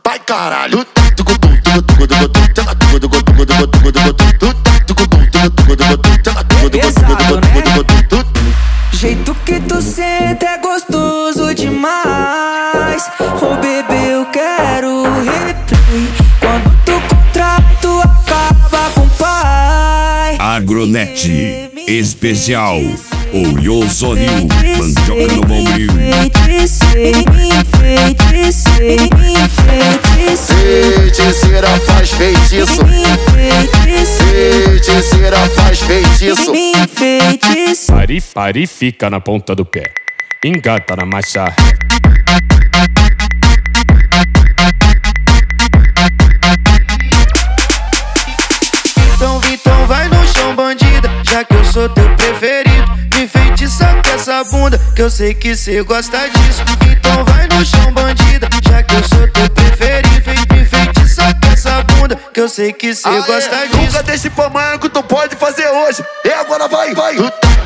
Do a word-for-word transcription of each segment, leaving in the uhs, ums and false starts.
vai caralho. Pesado, né? Jeito que tu senta é gostoso demais. Oh bebê, eu quero replay. Quando tu contrato acaba com o pai. Agronet especial Olhoso Rio, mandioca no bombril. Feiticeira faz feitiço. Feiticeira faz feitiço. Pare, pare, fica na ponta do pé. Engata na marcha. Então, então vai no chão, bandida, já que eu sou teu preferido. Me feitiça com essa bunda, que eu sei que cê gosta disso. Então vai no chão, bandida, já que eu sou teu preferido. Me feitiça com essa bunda, que eu sei que cê ah, gosta é. disso. Nunca deixe pra amanhã que tu pode fazer hoje. E agora vai, vai.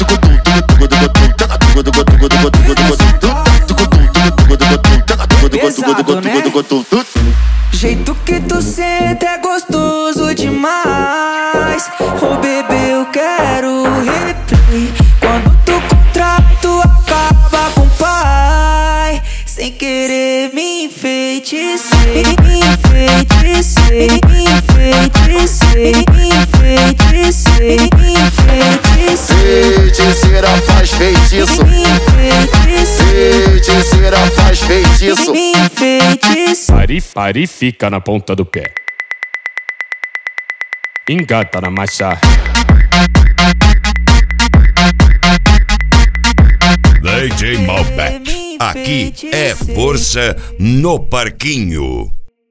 Pesado, né? Jeito que tu senta é gostoso demais. Oh bebê, eu quero replay. Quando tu contrato acaba com o pai. Sem querer me enfeitiçei, me enfeitiçei, me enfeitiçei, me enfeitiçei, me enfeitiçei. Feiticeira faz feitiço. Feiticeira faz feitiço. Pare, pare, fica na ponta do pé. Engata na marcha. D J Malbec, aqui é força no parquinho.